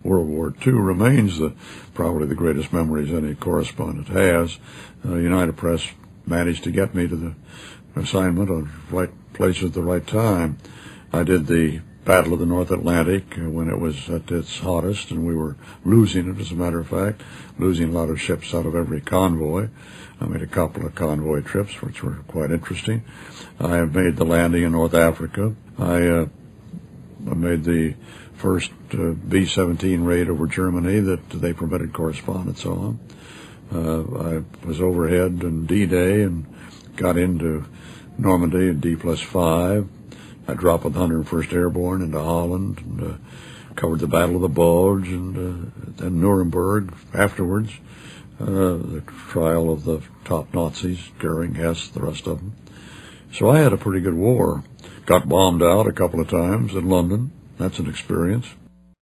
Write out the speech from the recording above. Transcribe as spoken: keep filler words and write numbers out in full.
World War Two remains the probably the greatest memories any correspondent has. Uh, United Press managed to get me to the assignment on the right place at the right time. I did the Battle of the North Atlantic uh, when it was at its hottest, and we were losing it, as a matter of fact, losing a lot of ships out of every convoy. I made a couple of convoy trips, which were quite interesting. I have made the landing in North Africa. I, uh, I made the first uh, B seventeen raid over Germany that they permitted correspondence on. Uh, I was overhead on D-Day and got into Normandy in D plus five. I dropped with the one hundred first Airborne into Holland and uh, covered the Battle of the Bulge and uh, then Nuremberg afterwards, uh, the trial of the top Nazis, Goering, Hess, the rest of them. So I had a pretty good war. Got bombed out a couple of times in London. That's an experience.